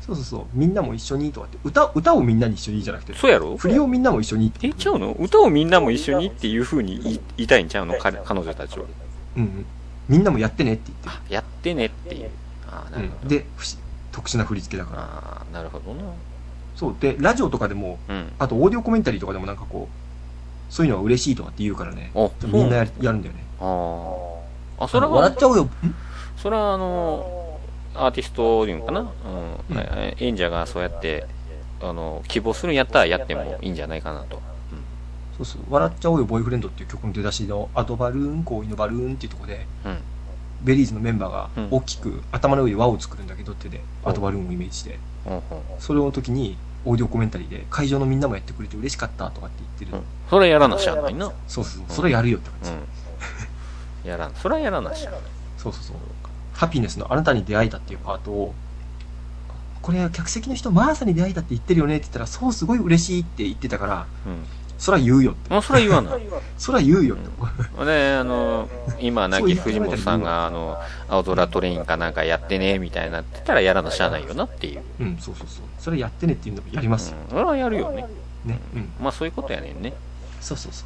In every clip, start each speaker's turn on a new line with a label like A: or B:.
A: そうそうそう、みんなも一緒にとかって、歌をみんなに一緒にじゃなくて、
B: そうやろ？
A: 振りをみんなも一緒にって。
B: ちゃうの？歌をみんなも一緒にっていう風に言いたいんちゃうの？彼女たちは。
A: うん。みんなもやってねって言って
B: る。やってねっていう。ああ、なるほど。
A: で、特殊な振り付けだから。
B: ああ、なるほどな。そう。
A: で、ラジオとかでも、あとオーディオコメンタリーとかでもなんかこう、そういうのは嬉しいとかって言うからね。みんなやるんだよね。
B: それは。
A: 笑っちゃうよ。
B: それはアーティストいうのかな、演者がそうやって希望するんやったらやってもいいんじゃないかなと、
A: そうそう、笑っちゃおうよボーイフレンドっていう曲の出だしのアドバルーン恋のバルーンっていうところで、ベリーズのメンバーが大きく頭の上で輪を作るんだけど手でアドバルーンをイメージして、それの時にオーディオコメンタリーで会場のみんなもやってくれて嬉しかったとかって言ってる、
B: それやらなしゃあないな。
A: そうそう、それやるよって感
B: じ、それはやらなしゃあない。
A: そうそうそう、ハピネスのあなたに出会えたっていうパートを、これ客席の人マーサに出会えたって言ってるよねって言ったら、そうすごい嬉しいって言ってたから、そら言うよって。
B: そら言わない。
A: そら言うよって。
B: 今亡き藤本さんが青空トレインかなんかやってねみたいなって言ったらやらなしゃあないよなっていう。
A: そうそうそう。それやってねっていうのもやりますよ。
B: それはやるよね。
A: ね。
B: まあそういうことやねんね。
A: そうそうそう。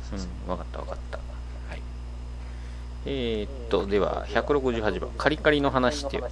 B: わかったわかった。はい。では168番カリカリの話って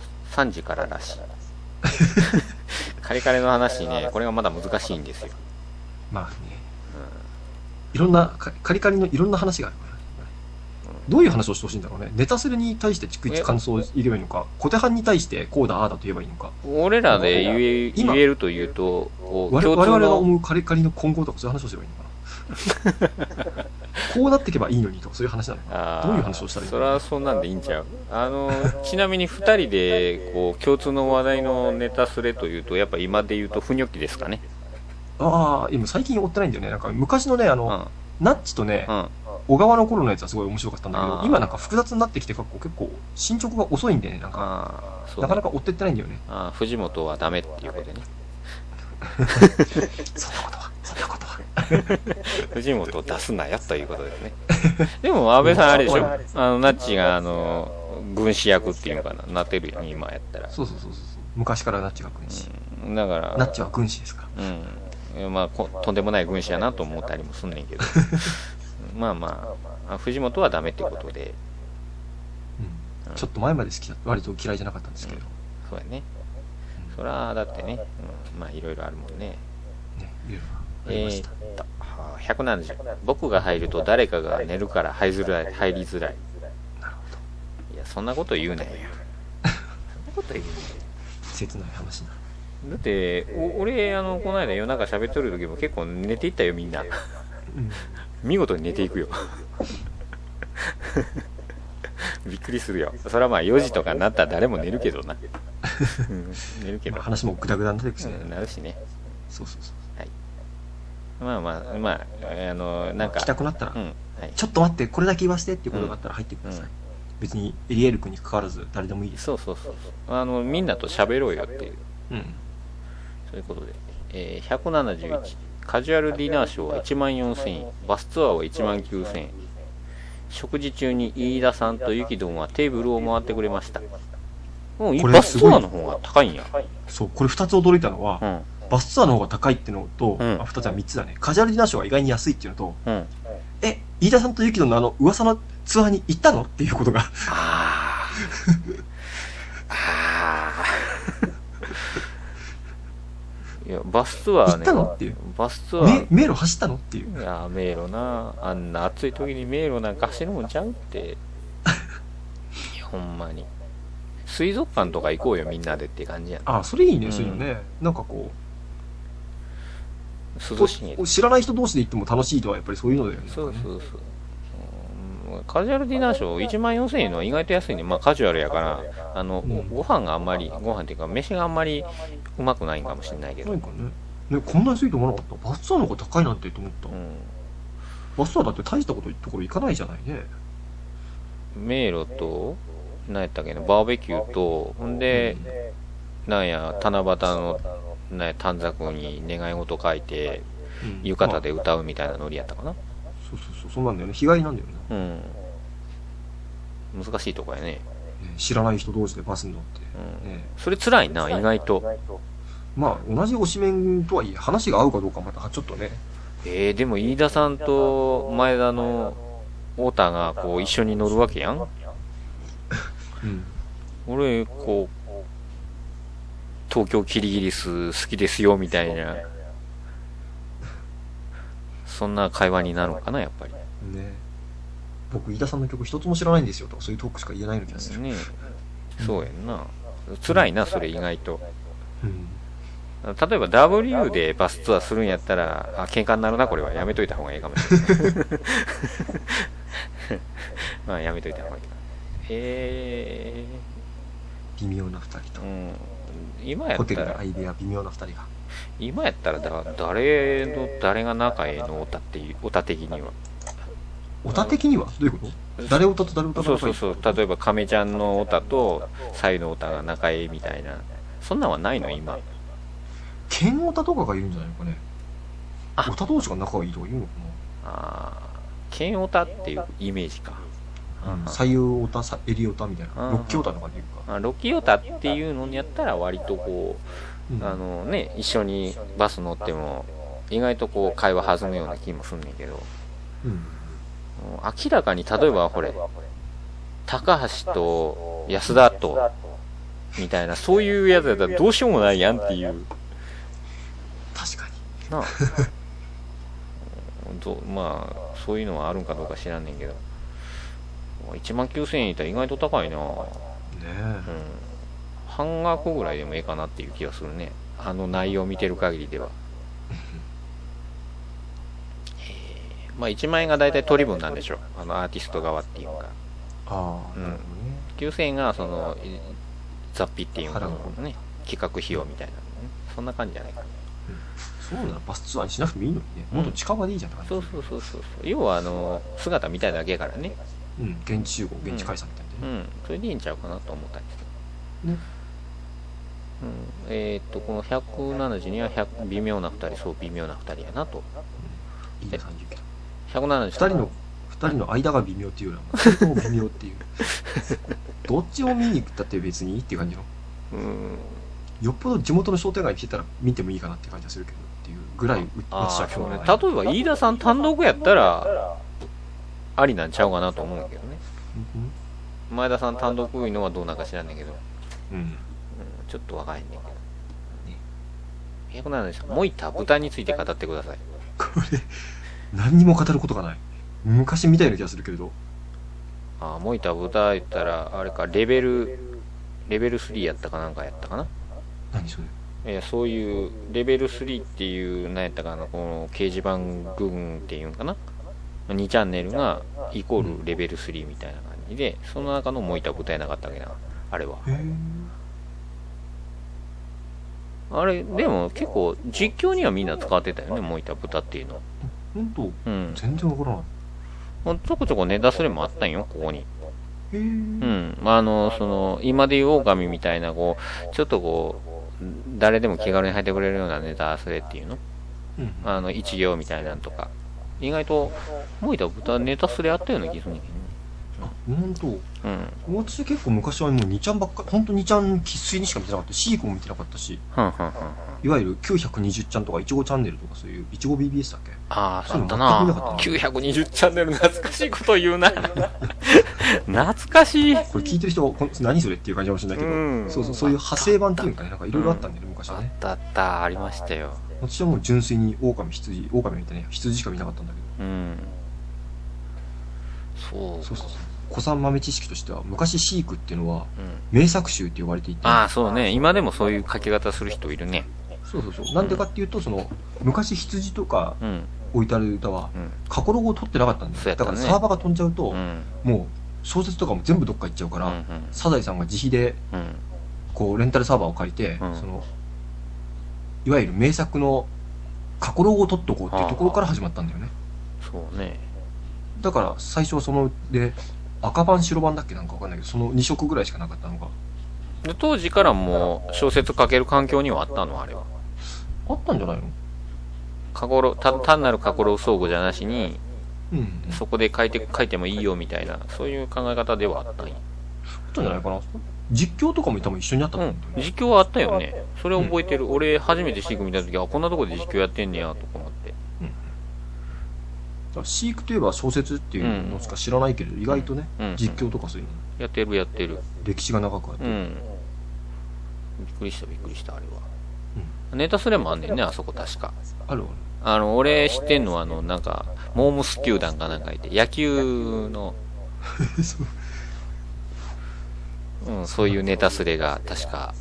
B: 3時かららしい。カリカリの話ね、これがまだ難しいんですよ。
A: まあね。いろんなカリカリのいろんな話があるから、どういう話をしてほしいんだろうね。ネタスレに対して逐一感想を言えばいいのか、小手半に対してこうだああだと言えばいいのか。
B: 俺らで言えるというと、
A: 我々が思うカリカリの今後とかそういう話をすればいいのかな。こうなっていけばいいのにとかそういう話なのか。どういう話をしたらいいのか。
B: それはそんなんでいいんちゃう。ちなみに2人でこう共通の話題のネタスレというと、やっぱ今で言うとふにょきですかね。
A: 今最近追ってないんだよね。なんか昔のね、ナッチとね、小川の頃のやつはすごい面白かったんだけど、今なんか複雑になってきて結構進捗が遅いんでね、なんかなかなか追ってってないんだよね。
B: 藤本はダメっていうことでね。
A: そんなことは
B: 藤本を出すなよということですね。でも安倍さんあれでしょ、ナッチが軍師役っていうのかなってるよね、今やったら。
A: そう昔からナッチが軍師、
B: だから
A: ナッチは軍師ですか。
B: まあとんでもない軍師やなと思ったりもすんねんけどまあ藤本はダメってことで、
A: ちょっと前まで割と嫌いじゃなかったんですけど、
B: そうやね、そりゃだってね、まあいろいろあるもんね。170、僕が入ると誰かが寝るから入りづらい。なるほど。いや、そんなこと言うなよ。そんなこと言うなよ。
A: 切ない話な。
B: だって俺この間夜中喋っとる時も結構寝ていったよみんな、見事に寝ていくよびっくりするよ。それはまあ4時とかになったら誰も寝るけどな、寝るけど、
A: 話もグダグダになってくしね、
B: なるしね。
A: そう、
B: はい、まあなんか
A: 来たくなったら、ちょっと待ってこれだけ言わせてっていうことがあったら入ってください。別にエリエール君に関わらず誰でもいいです。
B: そうみんなと喋ろうよっていう、そういうことで、171、カジュアルディナーショーは14,000円、バスツアーは19,000円、食事中に飯田さんとゆきどんはテーブルを回ってくれました。バスツアーの方が高いんや。
A: そう、これ2つ驚いたのは、バスツアーの方が高いってのと、2つは3つだね。カジュアルディナーショーが意外に安いっていうのと、飯田さんとゆきどんの噂のツアーに行ったのっていうことが
B: いやバスツアーね、行った
A: のっていう、
B: バスツアー
A: 迷路走ったのっていう。
B: いや迷路な、あんな暑い時に迷路なんか走るもんちゃうってほんまに水族館とか行こうよみんなでって感じやん。
A: それいいね、そういうのね。なんかこう
B: 涼しい、
A: 知らない人同士で行っても楽しいとはやっぱりそういうのだよね。
B: そう、カジュアルディナーショー14,000円のは意外と安いね。まあカジュアルやからご飯があんまり、ご飯っていうか飯があんまりうまくないんかもしれないけど、
A: なんかね、こんな安いと思わなかった。バスツアーの方が高いなんてと思った。バスツアーだって大したところ行かないじゃないね。
B: 迷路と何やったっけな、バーベキューと、ほんで、なんや七夕の短冊に願い事書いて、浴衣で歌うみたいなノリやったかな。
A: そうなんだよね。日帰りなんだよね。
B: 難しいとこやね。
A: 知らない人同士でバスに乗って。
B: それ辛いな、意外と。
A: まあ同じ推しメンとはいえ話が合うかどうかまたちょっとね。
B: でも飯田さんと前田の太田がこう一緒に乗るわけやん。うん。俺こう東京キリギリス好きですよみたいな、そんな会話になるのかなやっぱり。ね。
A: 僕飯田さんの曲一つも知らないんですよとかそういうトークしか言えないの気がする。ね。
B: そうやんな。辛いなそれ意外と。うん。例えば W でバスツアーするんやったら、喧嘩になるな、これは。やめといた方がいいかもしれない。まあ、やめといた方がいいかな。
A: 微妙な二人と。うん。
B: 今やったら。ホ
A: テルのアイデア微妙な二人が。
B: 今やったら誰が仲ええのオタっていう、オタ的には。
A: オタ的にはどういうこと？誰オタと誰オタが仲いい？
B: そう。例えば、亀ちゃんのオタと、サイのオタが仲ええみたいな。そんなんはないの今。
A: 剣オタとかがいるんじゃないのかね。オタ同士が仲がいいとか言うのか
B: な。剣オタっていうイメージか。
A: 左右オタ、襟オタみたいな。ロッキーオタとかで言うか。
B: ロッキーオタっていうのにやったら割とこう、一緒にバス乗っても、意外とこう会話弾むような気もすんねんけど。明らかに例えばこれ、高橋と安田と、みたいな、そういうやつだったらどうしようもないやんっていう。
A: 確かに。
B: なあ。まあ、そういうのはあるんかどうか知らんねんけど。19,000円いったら意外と高いな。ねえ。半額ぐらいでもええかなっていう気がするね。内容を見てる限りでは。まあ1万円がだいたい取り分なんでしょ。アーティスト側っていうか。9,000円がその、雑費っていうのね、企画費用みたいなのね。そんな感じじゃないかな。
A: そうならバスツアーにしなくてもいいのにね。もっと近場でいいじゃんって感じ。
B: そう。要は姿見たいだけやからね。
A: 現地集合、現地解散みたいな
B: ね。それでいいんちゃうかなと思ったんですけど。この172は微妙な2人、そう微妙な2人やなと。
A: いいな、30キロ。
B: 172。
A: 2人の間が微妙っていうよりは、2人とも微妙っていう。どっちを見に行ったって別にいいっていう感じの。よっぽど地元の商店街に来てたら見てもいいかなって感じがするけどっていうぐらい私は
B: そうね。例えば飯田さん単独やったらありなんちゃうかなと思うんだけどね。前田さん単独いうのはどうなんか知らんねんけど、ちょっとわかんへんねんけど。170モイタ豚について語ってください。
A: これ何にも語ることがない。昔みたいな気がするけれど。
B: モイタ豚言ったらあれかレベル3やったかなんかやったかな。
A: 何それ？
B: いや、そういうレベル3っていう何やったかな、この掲示板群っていうんかな、2チャンネルがイコールレベル3みたいな感じで、その中のモイタ豚やなかったわけな、あれは。あれでも結構実況にはみんな使ってたよね、モイタ豚っていうの。
A: 本当？全然わからない。
B: ちょこちょこネタすれもあったんよ、ここに。今でいう狼みたいな、こう、ちょっとこう、誰でも気軽に入ってくれるようなネタすれっていうの、一行みたいなんとか。意外と、もいた豚ネタすれあったような気するんだけどね。
A: 本当。私結構昔はもう2ちゃんばっかり、本当2ちゃん生粋にしか見てなかったし、シーコも見てなかったし、いわゆる920ちゃんとかいちごチャンネルとかそういういちご BBS だっけ？
B: そうだったな。920チャンネル懐かしいこと言うな。懐かしい。
A: これ聞いてる人何それっていう感じかもしれないけど、そういう派生版っていうかね、なんかいろいろあったんだよね、昔はね。
B: あったありましたよ。
A: 私はもう純粋に狼みたいな羊しか見なかったんだけど。そう。古参豆知識としては、昔シークっていうのは名作集って呼ばれていて、
B: そうね、今でもそういう書き方する人いるね。
A: そうなんでかっていうと、その昔羊とか置いてある歌は過去ロゴを取ってなかったんだよ。だからサーバーが飛んじゃうと、もう小説とかも全部どっか行っちゃうから、サザエさんが自費でこうレンタルサーバーを借りて、そのいわゆる名作の過去ロゴを取っとこうっていうところから始まったんだよね。
B: そうね。
A: だから最初はそので赤版白版だっけなんかわかんないけど、その2色ぐらいしかなかったのが。
B: で当時からもう小説書ける環境にはあったの、あれは。
A: あったんじゃない
B: の？単なる過去ロ相互じゃなしに、そこで書いてもいいよみたいな、そういう考え方ではあったんや。
A: あったんじゃないかな。 実況とかも多分一緒にあったと思うんだよね。
B: 実況はあったよね。それ覚えてる。俺、初めてシーク見たときは、こんなとこで実況やってんねや、とか思って。だ
A: からシークといえば小説っていうのしか知らないけど、意外とね、実況とかそういうの。
B: やってる。
A: 歴史が長くあって。
B: びっくりした、あれは。ネタすれもあんねんね、あそこ確か。
A: ある。
B: 俺知ってんのは、なんか、モームス球団かなんかいて、野球の、そういうネタスレが、確か、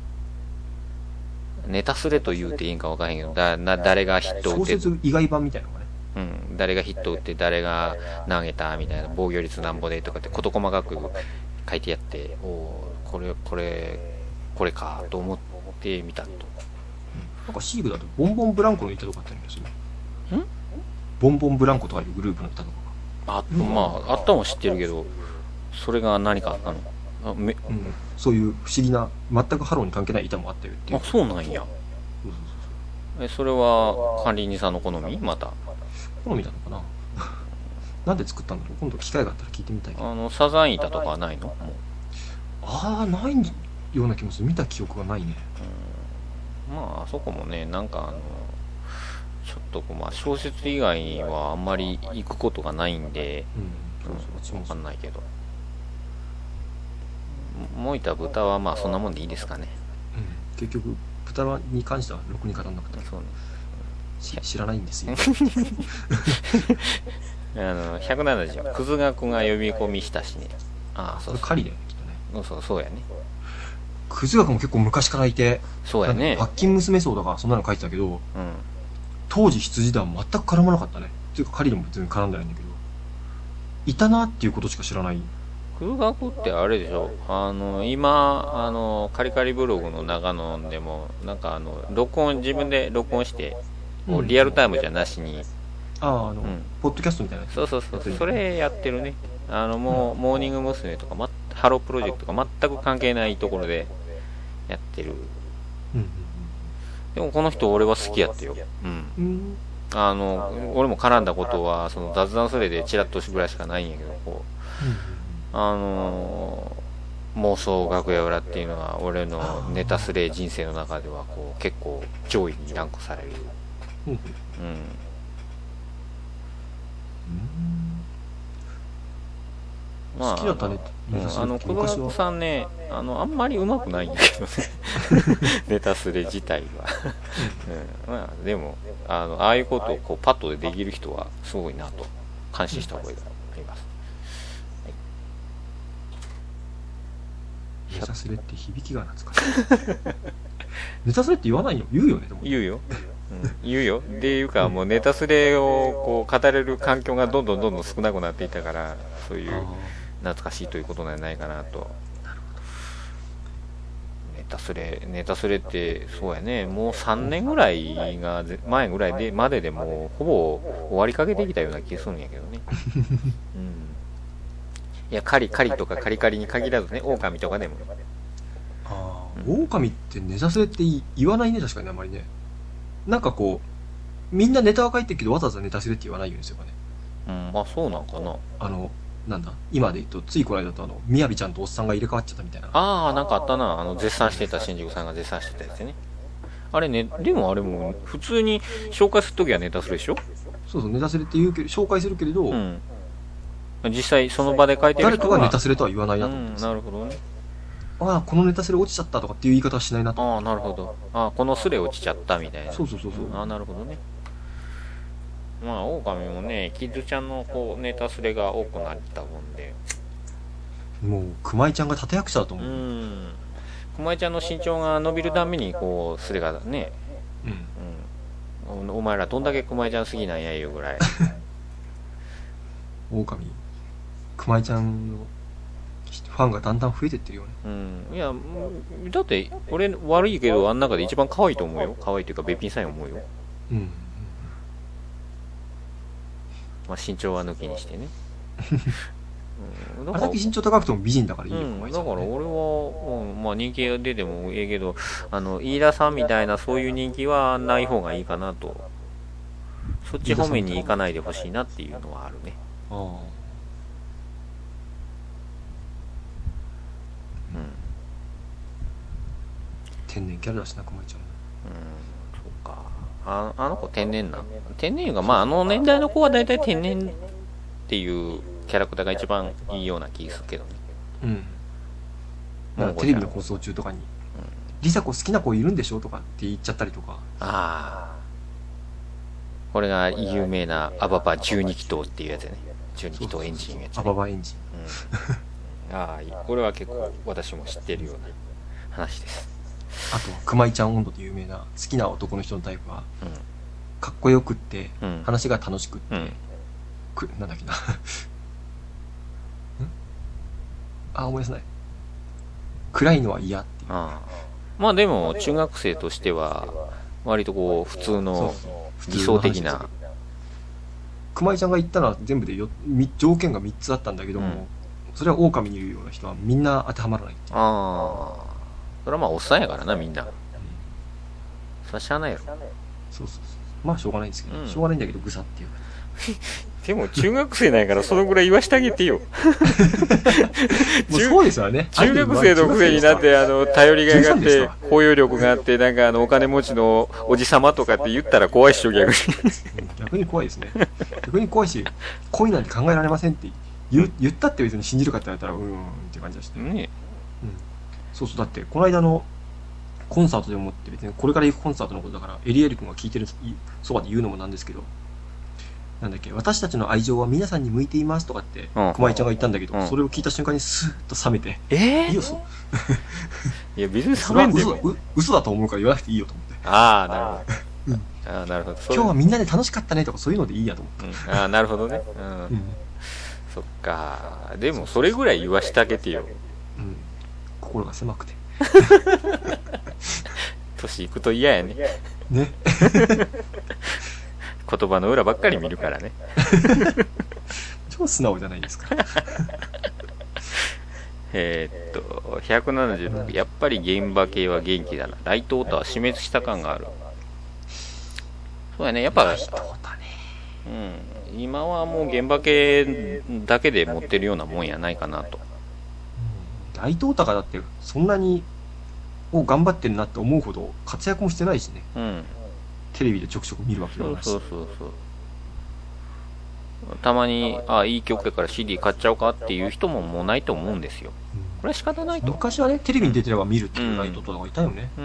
B: ネタスレと言うていいんか分からへんけど、誰がヒット打って、
A: 小説意外版みたいなのがね。
B: 誰がヒット打って、誰が投げた、みたいな、防御率なんぼでとかって事細かく書いてやって、これか、と思ってみたと。
A: なんかシークだと、ボンボンブランコの歌とかあったりする。ボンボンブランコとかいうグループの歌とか
B: あったも知ってるけど、それが何かあったの？
A: そういう不思議な、全くハローに関係ない板もあったよっていう。
B: そうなんや。それは管理人さんの好み？また
A: 好みなのかな。なんで作ったんだろう。今度機会があったら聞いてみたいけど。
B: サザン板とかはないの？も
A: うないような気もする。見た記憶がないね。
B: あそこもね、なんかちょっと小説以外はあんまり行くことがないんで、わかんないけど、もいた豚はそんなもんでいいですかね。
A: 結局豚に関してはろくに語らなかった。そうね。知らないんですよ。
B: 170クズ学が呼び込みしたしね。
A: それ狩りだよね、きっとね。
B: そうやね。
A: クズ学も結構昔からいて、
B: そうやね。
A: パッキン娘荘とかそんなの書いてたけど、当時羊団は全く絡まなかったね。っていうか狩りでも別に絡んでないんだけど、いたなっていうことしか知らない。
B: クズ学ってあれでしょ、今カリカリブログの長野でもなんか自分で録音して、リアルタイムじゃなしに、
A: ポッドキャストみたいなやつ。
B: そうそれやってるね。モーニング娘。とか、ハロープロジェクトとか全く関係ないところでやってる。でもこの人俺は好きやったよ。俺も絡んだことはその雑談スレでチラッとぐらいしかないんやけど、妄想楽屋裏っていうのは俺のネタスレ人生の中では結構上位にランクされる。
A: 好きだったねって。
B: 小田さんね、あんまりうまくないんだけどね。ネタスレ自体は。でも、ああいうことをパッとできる人はすごいなと感心した覚えがあります。
A: ネタスレって響きが懐かしい。ネタスレって言わないよ。言うよね。
B: 言うよ。っていうか、もうネタスレを語れる環境がどんどん少なくなっていったから、そういう懐かしいということなんじゃないかなと。ネタスレってそうやね、もう3年ぐらいが前ぐらいでまででもうほぼ終わりかけてきたような気がするんやけどね。いや、カリとかカリカリに限らずね、狼とかでも。
A: 狼ってネタスレって言わないね、確かにあんまりね。なんかみんなネタは書いてるけどわざわざネタスレって言わないようにするかね。
B: そうなんかな。
A: なんだ今で言うと、ついこの間だとみやびちゃんとおっさんが入れ替わっちゃったみたいな。
B: なんかあったな。絶賛してた、新宿さんが絶賛してたやつね。あれね、でもあれも普通に紹介するときはネタスレでしょ？
A: そう、ネタスレって言うけど、紹介するけれど、
B: 実際その場で書いてる人は
A: 誰かがネタスレとは言わないなと思って。
B: なるほどね。
A: このネタスレ落ちちゃったとかっていう言い方はしないなと。
B: なるほど。このスレ落ちちゃったみたいな。
A: そう。
B: なるほどね。狼もね、キッズちゃんのネタスレが多くなったもんで。
A: もう、熊井ちゃんが立役者だと思う。
B: 熊井ちゃんの身長が伸びるために、スレがね、お前らどんだけ熊井ちゃん好きなんやいうぐらい。
A: 狼、熊井ちゃんのファンがだんだん増えてってるよね。
B: いや、だって、俺悪いけど、あん中で一番可愛いと思うよ。可愛いというか、べっぴんさんや思うよ。身長は抜きにしてね。
A: あれだけ身長高くても美人だからいいよ、
B: だから俺は、人気が出てもいいけど、飯田さんみたいなそういう人気はない方がいいかなと。そっち方面に行かないでほしいなっていうのはあるね。
A: 天然キャラだしな、熊井ちゃん。
B: そうか。あの子天然な。天然が、まああの年代の子は大体天然っていうキャラクターが一番いいような気するけどね。
A: うん。テレビの放送中とかに、リサ子好きな子いるんでしょとかって言っちゃったりとか。
B: ああ。これが有名なアババ12気筒っていうやつやね。12気筒エンジンやつ、ね。
A: アババエンジ
B: ン。ああ、これは結構私も知ってるような話です。
A: あと、熊井ちゃん温度で有名な好きな男の人のタイプは、かっこよくって、話が楽しくって、なんだっけな。思い出せない。暗いのは嫌っていう。
B: まあでも、中学生としては、割とこう、普通の理想的な。
A: 熊井ちゃんが言ったのは全部で条件が3つあったんだけども、それは狼にいるような人はみんな当てはまらないっていう。
B: それはまあおっさんやからな、みんな。それはしゃあないやろ。
A: そう。まあしょうがないんですけど、しょうがないんだけど、ぐさっていう。
B: でも中学生なんやからそのぐらい言わしてあげてよ。
A: もうそうですよね。
B: 中学生のくせになって頼りがいがあって包容力があってなんかお金持ちのおじさまとかって言ったら怖いっしょ逆に。
A: 逆に怖いですね。逆に怖いし、恋なんて考えられませんって言ったって別に信じるかって言われたらって感じがして。ね。そうだってこの間のコンサートでもって別にこれから行くコンサートのことだからエリエル君が聞いてるそばで言うのもなんですけど。なんだっけ、私たちの愛情は皆さんに向いていますとかって熊井ちゃんが言ったんだけど、それを聞いた瞬間にスーッと冷めて、いいよ
B: いや別に冷めんでも
A: 嘘だと思うから言わなくていいよと思って。
B: なるほど。なるほど。
A: 今日はみんなで楽しかったねとかそういうのでいいやと思って。
B: なるほどね。そっか。でもそれぐらい言わしてあげてよ。
A: 心が狭くて。
B: 年いくと嫌やね。
A: ね。
B: 言葉の裏ばっかり見るからね。
A: 超素直じゃないですか。
B: 176、やっぱり現場系は元気だな。ライトオータは死滅した感がある。そうやね、やっぱライトオータね。今はもう現場系だけで持ってるようなもんやないかなと。
A: ライトオータがだってそんなに頑張ってるなって思うほど活躍もしてないしね。テレビでちょくちょく見るわけではないし。そう。
B: たまにいい曲だから CD 買っちゃおうかっていう人ももうないと思うんですよ。これは仕方ないと。
A: 昔はね、テレビに出てれば見るっていうライトとかいたよね。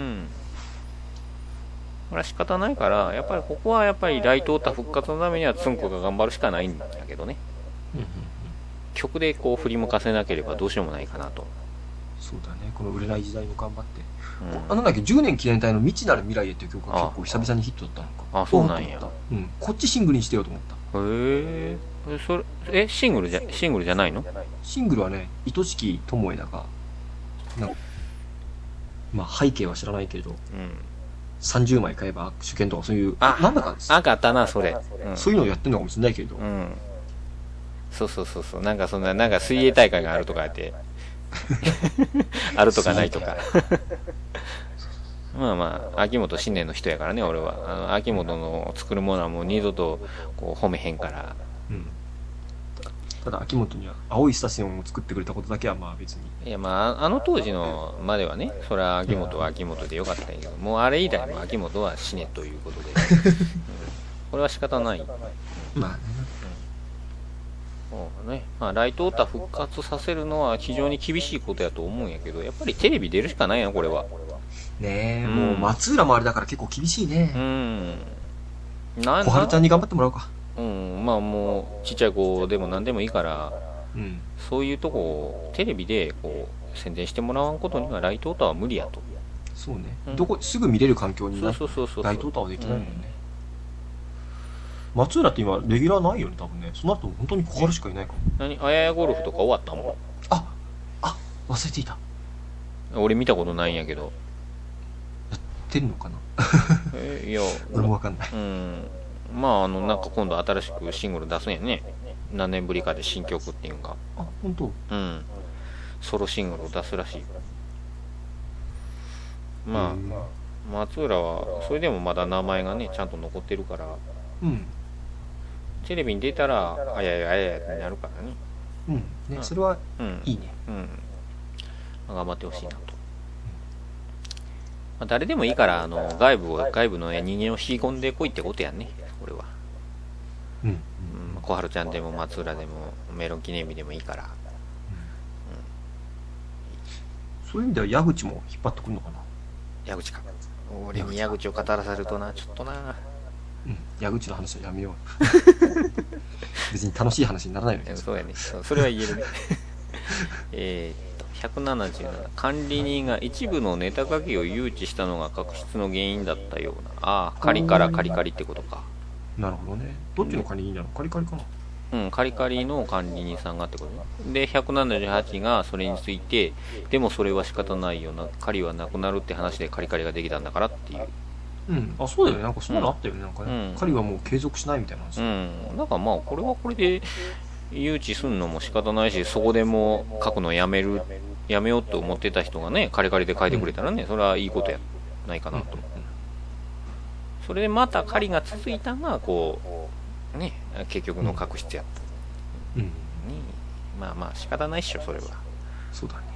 B: これは仕方ないから、やっぱりここはやっぱりライトオータ復活のためにはつんこが頑張るしかないんだけどね。曲でこう振り向かせなければどうしようもないかなと。
A: そうだね、この売れない時代も頑張って。なんだっけ、10年記念隊の未知なる未来へっていう曲が結構久々にヒットだったのか。
B: そうなんや。
A: こっちシングルにしてようと思った。
B: シングルじゃないの？
A: シングルはね、愛しき友枝が、まあ背景は知らないけれど、30枚買えば主権とかそういう、なんだかです。
B: あったな、それ。
A: そういうのをやってるのかもしれないけれど。
B: そう。なんかなんか水泳大会があるとかやって、あるとかないとか。まあ、秋元新年の人やからね、俺は。秋元の作るものはもう二度とこう褒めへんから。
A: ただ、秋元には青いスタシオンを作ってくれたことだけはまあ別に。
B: いや、まあ、当時のまではね、それは秋元は秋元でよかったんやけど、もうあれ以来も秋元は死ねということで。これは仕方ない。
A: まあね。
B: そうね。まあ、ライトオータ復活させるのは非常に厳しいことやと思うんやけど、やっぱりテレビ出るしかないな、これは。
A: ねえ、もう松浦もあれだから結構厳しいね。小春ちゃんに頑張ってもらおうか。
B: まあもうちっちゃい子でも何でもいいから、そういうとこをテレビでこう宣伝してもらわんことにはライトオータは無理やと。
A: そうね。すぐ見れる環境になってライトオータはできないもんね。松浦って今レギュラーないよね、多分ね。そうなると本当に小春しかいないかも。
B: あややゴルフとか終わったもん。
A: 忘れていた。
B: 俺見たことないんやけど。
A: やってるのかな。
B: いや、
A: 俺もわかんない。
B: まあなんか今度新しくシングル出すんやね。何年ぶりかで新曲っていうか。
A: 本当。
B: ソロシングルを出すらしい。まあ松浦はそれでもまだ名前がねちゃんと残ってるから。テレビに出たらあややってなるからね。
A: ね、それは、いいね。
B: 頑張ってほしいなと。 あ、誰でもいいから外部の人間を引き込んでこいってことやんね、これは。
A: うん、
B: 小春ちゃんでも松浦でもメロン記念日でもいいから、
A: そういう意味では矢口も引っ張ってくるのかな。
B: 矢口か。俺に矢口を語らせるとな、ちょっとな。
A: 矢口の話はやめよう。別に楽しい話にならないのに。
B: そうやね。それは言えるね。177、管理人が一部のネタ書きを誘致したのが確執の原因だったような。ああ、カリからカリカリってことか。
A: なるほどね。どっちの管理人なの？カリカリかな。
B: カリカリの管理人さんがってことね。で、178がそれについて、でもそれは仕方ないよな、カリはなくなるって話でカリカリができたんだからっていう。
A: あ、そうだよね。なんかそんなのあったよね。なんかね、カリはもう継続しないみたいな話。
B: なんかまあ、これはこれで誘致すんのも仕方ないし、そこでも書くのやめようと思ってた人がね、カリカリで書いてくれたらね、それはいいことやないかなと。それでまたカリが続いたのが、こう、ね、結局の確執やった。まあまあ仕方ないっしょ、それは。
A: そうだね。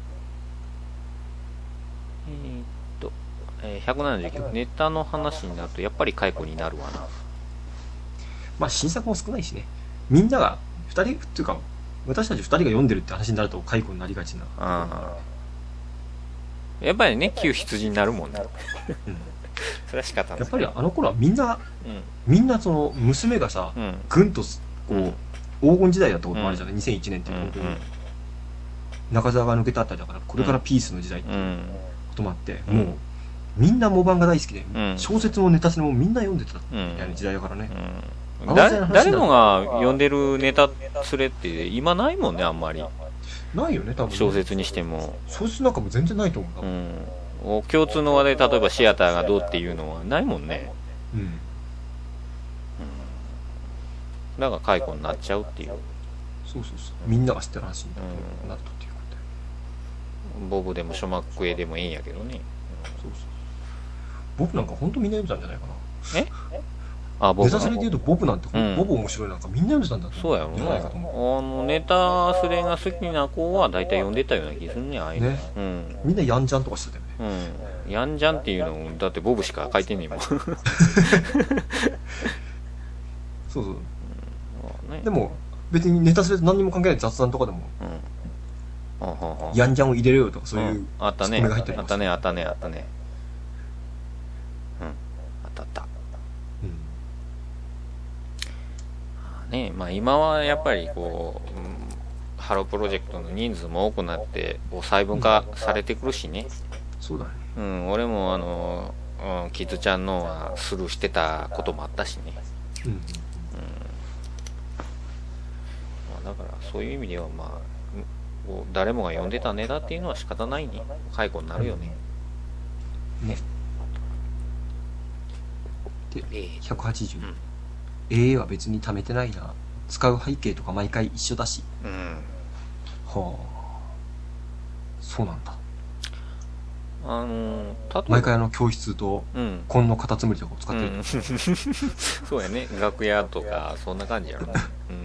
B: 179、ネタの話になるとやっぱり解雇になるわな。
A: まあ新作も少ないしね。みんなが2人っていうか、私たち2人が読んでるって話になると解雇になりがちな。
B: やっぱりね、旧羊になるもんね。それは仕方ない。
A: やっぱりあの頃はみんな、みんなその娘がさ、ぐんとこう、黄金時代だったこともあるじゃない、2001年っていうのは、中澤が抜けたあたりだから、これからピースの時代っていうこともあって、もうみんなモバンが大好きで、小説もネタもみんな読んでたみたいな時代だからね。
B: 誰もが読んでるネタそれって今ないもんね、あんまり。
A: ないよね、多分ね。
B: 小説にしても。
A: 小説なんかも全然ないと思
B: う。共通の話題、例えばシアターがどうっていうのはないもんね。だから解雇になっちゃうっていう。
A: そうみんなが知ってる話になったっていうこと
B: で。ボブでもショマックエでもいいんやけどね。
A: ボブなんか本当みんな読んでたんじゃないかな。
B: ボブ。
A: ネタスレで言うとボブなんて、ボブ面白いなんかみんな読んでたんだと
B: そうやろね。ネタスレが好きな子は大体読んでたような気するね、ああいうの。
A: みんなヤンジャンとかしてたよね。
B: ヤンジャンっていうのだってボブしか書いてんねんもん。
A: そうでも別にネタスレと何にも関係ない雑談とかでも、ヤンジャンを入れるよとかそういう
B: あったね。あったね。あった。まあ今はやっぱりこう、ハロープロジェクトの人数も多くなって細分化されてくるしね。
A: そうだね。
B: 俺もキッズちゃんのはスルーしてたこともあったしね。だからそういう意味ではまあ誰もが読んでたネタっていうのは仕方ないね。解雇になるよね。
A: で、180。AA は別に貯めてないな。使う背景とか毎回一緒だし。そうなんだ。毎回教室と紺のカタツムリとかを使ってる。
B: そうやね。楽屋とかそんな感じやろ。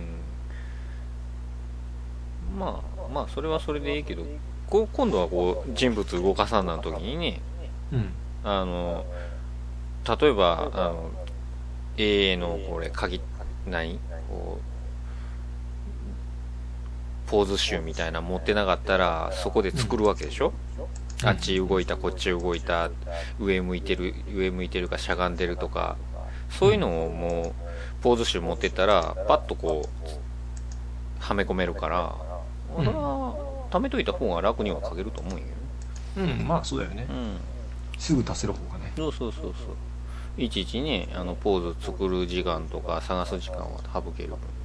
B: まあそれはそれでいいけど、今度はこう人物動かさんな時にね、例えばAA のこれこうポーズ集みたいな持ってなかったらそこで作るわけでしょ。あっち動いたこっち動いた、上向いてるかしゃがんでるとか、そういうのをもうポーズ集持ってったらパッとこうはめ込めるから、それは貯めといた方が楽には書けると思うんよね。
A: まあそうだよね。すぐ出せる方がね。
B: そういちいちねポーズ作る時間とか探す時間は省ける。